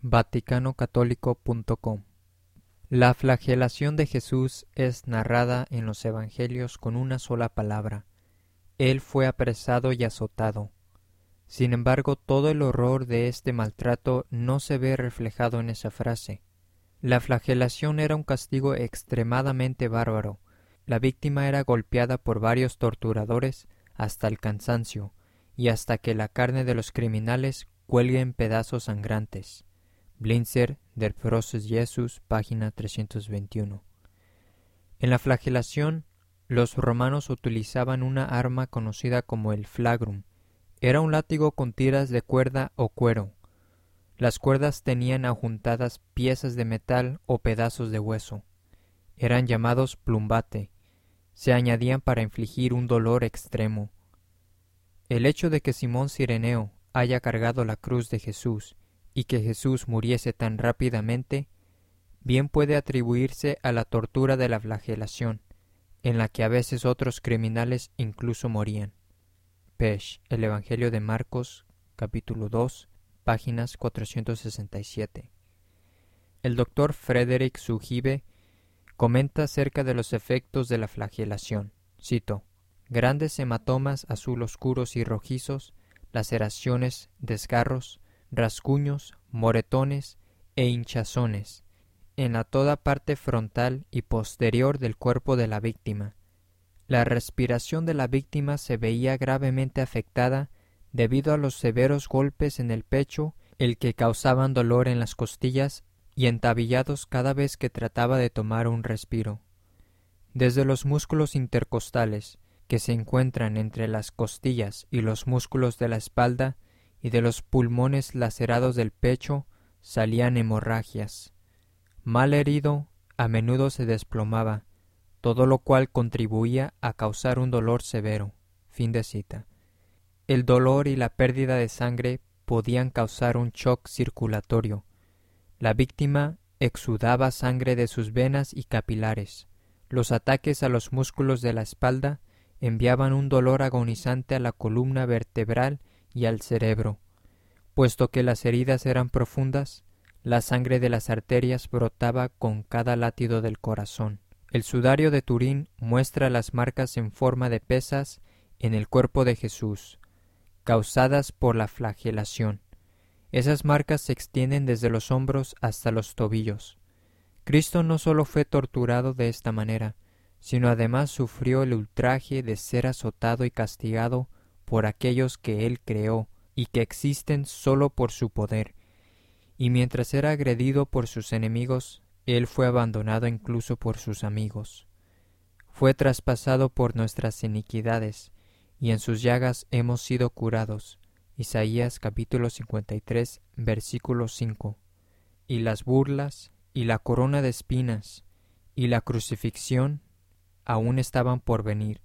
VaticanoCatólico.com. La flagelación de Jesús es narrada en los Evangelios con una sola palabra: Él fue apresado y azotado. Sin embargo, todo el horror de este maltrato no se ve reflejado en esa frase. La flagelación era un castigo extremadamente bárbaro. La víctima era golpeada por varios torturadores hasta el cansancio y hasta que la carne de los criminales cuelgue en pedazos sangrantes. Blinzer, Der Prozess Jesus, página 321. En la flagelación, los romanos utilizaban una arma conocida como el flagrum. Era un látigo con tiras de cuerda o cuero. Las cuerdas tenían adjuntadas piezas de metal o pedazos de hueso. Eran llamados plumbate. Se añadían para infligir un dolor extremo. El hecho de que Simón Cireneo haya cargado la cruz de Jesús y que Jesús muriese tan rápidamente, bien puede atribuirse a la tortura de la flagelación, en la que a veces otros criminales incluso morían. Pesch, el Evangelio de Marcos, capítulo 2, páginas 467. El doctor Frederick Sugibe comenta acerca de los efectos de la flagelación. Cito: grandes hematomas azul oscuros y rojizos, laceraciones, desgarros, rasguños, moretones e hinchazones en la toda parte frontal y posterior del cuerpo de la víctima. La respiración de la víctima se veía gravemente afectada debido a los severos golpes en el pecho, el que causaban dolor en las costillas y entabillados cada vez que trataba de tomar un respiro. Desde los músculos intercostales, que se encuentran entre las costillas y los músculos de la espalda, y de los pulmones lacerados del pecho, salían hemorragias. Mal herido, a menudo se desplomaba, todo lo cual contribuía a causar un dolor severo. Fin de cita. El dolor y la pérdida de sangre podían causar un shock circulatorio. La víctima exudaba sangre de sus venas y capilares. Los ataques a los músculos de la espalda enviaban un dolor agonizante a la columna vertebral y al cerebro. Puesto que las heridas eran profundas, la sangre de las arterias brotaba con cada latido del corazón. El sudario de Turín muestra las marcas en forma de pesas en el cuerpo de Jesús, causadas por la flagelación. Esas marcas se extienden desde los hombros hasta los tobillos. Cristo no solo fue torturado de esta manera, sino además sufrió el ultraje de ser azotado y castigado por aquellos que Él creó y que existen solo por su poder. Y mientras era agredido por sus enemigos, Él fue abandonado incluso por sus amigos. Fue traspasado por nuestras iniquidades, y en sus llagas hemos sido curados. Isaías capítulo 53, versículo 5. Y las burlas, y la corona de espinas, y la crucifixión, aún estaban por venir.